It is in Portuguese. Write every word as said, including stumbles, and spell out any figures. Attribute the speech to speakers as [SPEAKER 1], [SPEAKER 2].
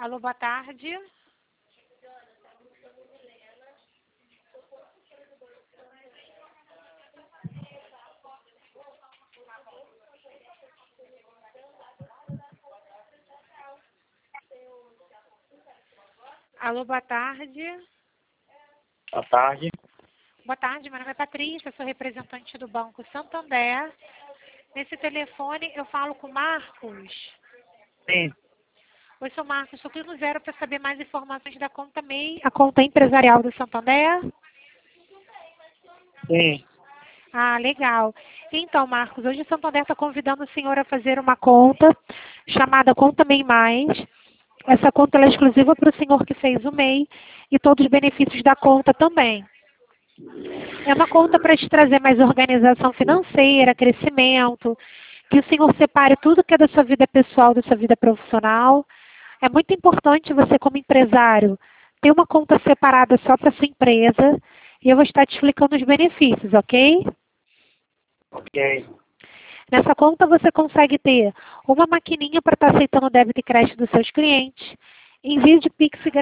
[SPEAKER 1] Alô, boa tarde. Alô, boa tarde.
[SPEAKER 2] Boa tarde.
[SPEAKER 1] Boa tarde, meu nome é Patrícia, sou representante do Banco Santander. Nesse telefone eu falo com o Marcos.
[SPEAKER 2] Sim,
[SPEAKER 1] Oi, sou Marcos, sou clico zero para saber mais informações da conta M E I, a conta empresarial do Santander.
[SPEAKER 2] sim.
[SPEAKER 1] Ah, legal. Então, Marcos, hoje o Santander está convidando o senhor a fazer uma conta chamada Conta M E I Mais. Essa conta ela é exclusiva para o senhor que fez o M E I e todos os benefícios da conta também. É uma conta para te trazer mais organização financeira, crescimento, que o senhor separe tudo que é da sua vida pessoal, da sua vida profissional. É muito importante você, como empresário, ter uma conta separada só para sua empresa e eu vou estar te explicando os benefícios, ok?
[SPEAKER 2] Ok.
[SPEAKER 1] Nessa conta você consegue ter uma maquininha para estar aceitando débito e crédito dos seus clientes, envio de Pix